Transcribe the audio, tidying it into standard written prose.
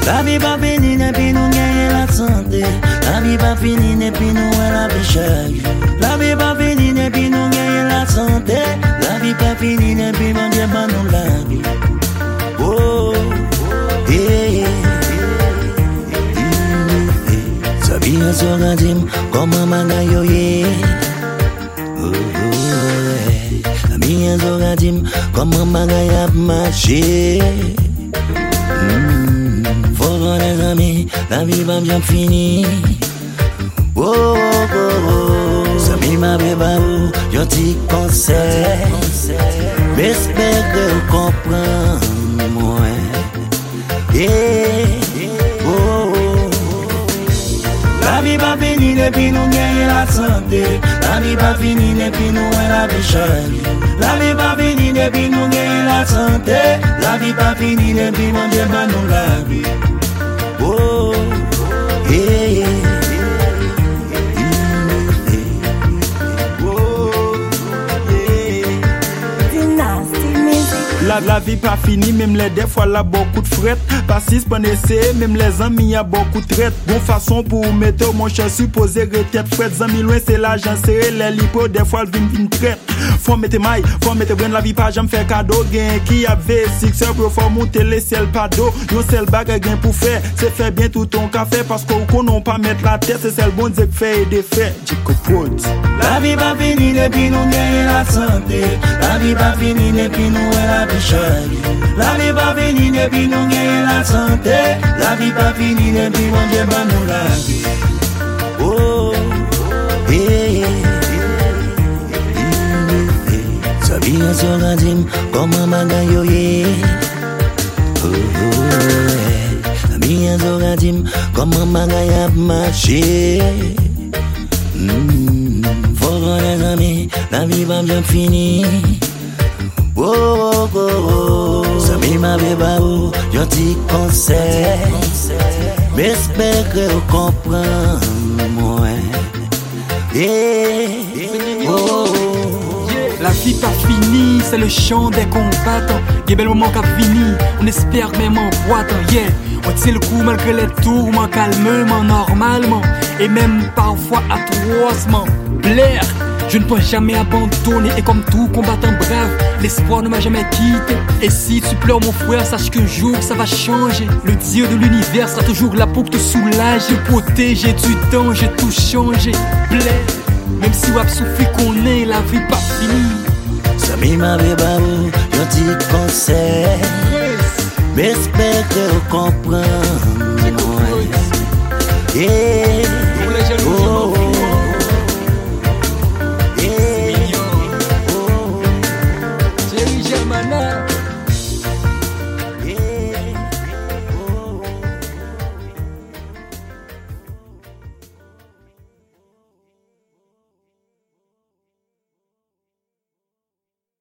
La vie pas finie et puis nous gagnons la santé. La vie pas finie et puis nous la vie chaque jour. La vie pas finie et puis nous gagnons la santé. La vie pas finie et puis mon Dieu va nous la vie. Oh, Sabia sogadim como mangayoye. Sabia sogadim como mangayap marché. Faut les amis, la vie va bien finir. Oh, Sami ma bébé, j'en t'y conseille. J'espère que vous comprenez moi. La vie pas finie depuis nous gagnons la santé. La vie pas finie depuis nous la vie change. La vie pas finie depuis nous gagnons la santé. La vie pas finie depuis mon Dieu va nous la vie. Oh, La vie pas finie, même les des fois là beaucoup de fret. Pas si pas essayer, même les amis y a beaucoup de traite. Bon façon pour mettre mon cher supposé retraite. Fret, amis loin c'est l'argent serré, les lipo des fois vin traite. Faut mettre maille, faut mettre brain, la vie pas jamais faire cadeau. Gain qui a V6, pour faut monter les sel pas d'eau. Yon seul bague gain pour faire, c'est faire bien tout ton café. Parce qu'on connaît pas mettre la tête, c'est celle bon Dieu fait et des faits. La vie pas finie depuis nous gagnons la santé. La vie pas finie depuis nous la vie change. La vie pas finie depuis nous gagnons la santé. La vie pas finie depuis mon Dieu va nous la vie. Oh, Sabia sogadim como mangayoye. Sabia sogadim como mangayap marché. Faut voir les amis, la vie va bien finir. Oh, oh, oh, Sami ma bébé, j'en t'y conseille. J'espère que vous comprenez moi. La vie pas finie, c'est le chant des combattants. Des belles moments qu'a fini, on espère même en boitant. Yeah, on tient le coup malgré les tourments, calmement, normalement. Et même parfois atrocement. Blair, je ne peux jamais abandonner. Et comme tout combattant brave, l'espoir ne m'a jamais quitté. Et si tu pleures mon frère, sache qu'un jour ça va changer. Le Dieu de l'univers sera toujours là pour te soulager, protéger du temps, j'ai tout changé. Blair, même si wap souffre qu'on est, la vie pas finie. Sami ma bébé, j'en t'y conseille. J'espère que vous comprenez moi.